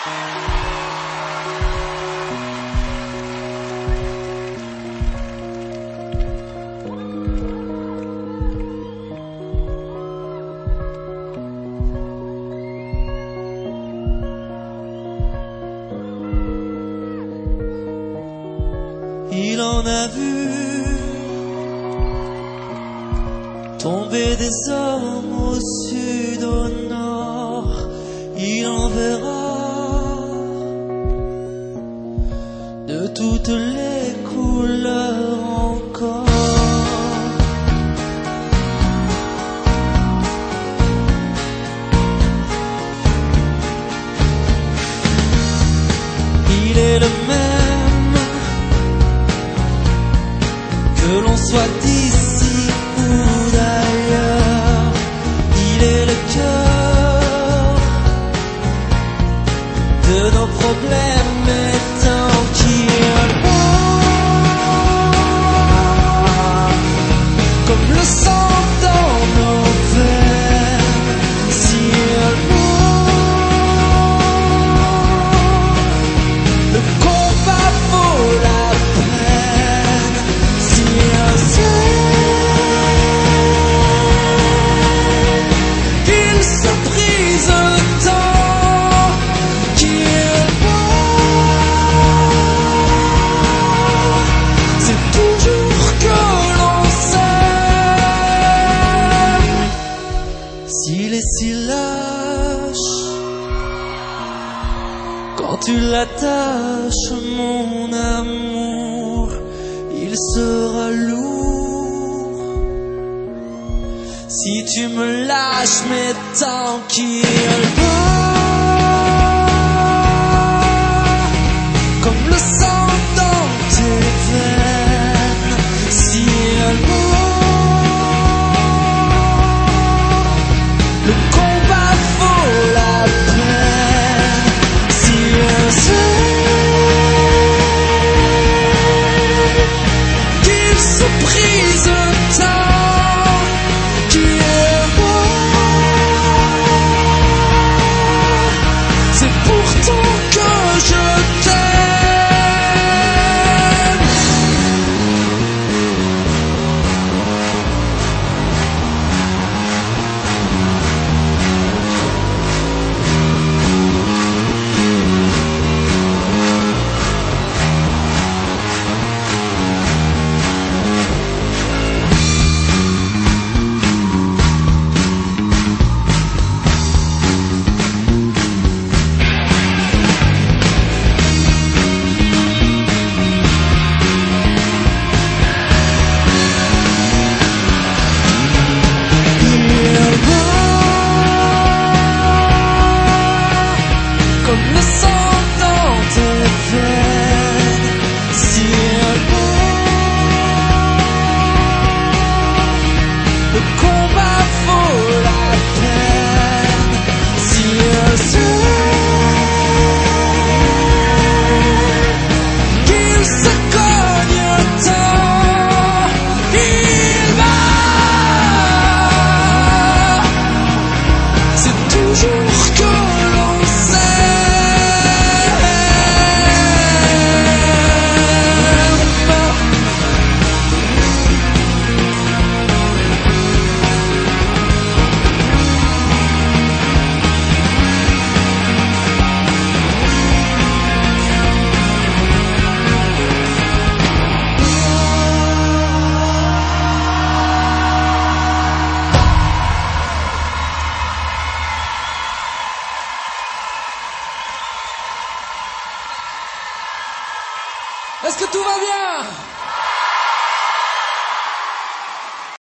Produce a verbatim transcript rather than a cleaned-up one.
Il en a vu tomber des hommes au sud, au nord. Il en verra de toutes les couleurs encore. Il est le même, que l'on soit d'ici ou d'ailleurs. Il est le cœur de nos problèmes et tant qu'il boit comme le sang dans nos veines. S'il boit, le combat vaut la peine. S'il sait qu'il se brise le temps qu'il boit, c'est toujours que l'on s'aime. S'il est si lâche quand tu l'attaches, mon amour, il sera lourd si tu me lâches, mais tant qu'il bat comme le sang dans tes veines. S'il boit, le combat vaut la peine. S'il sait qu'il se brise le temps qu'il boit, c'est pourtant que je t'aime. Comme le sang dans tes veines. S'il boit, le combat vaut la peine. S'il sait qu'il se cogne tant qu'il bat, c'est toujours que l'on Est-ce que tout va bien?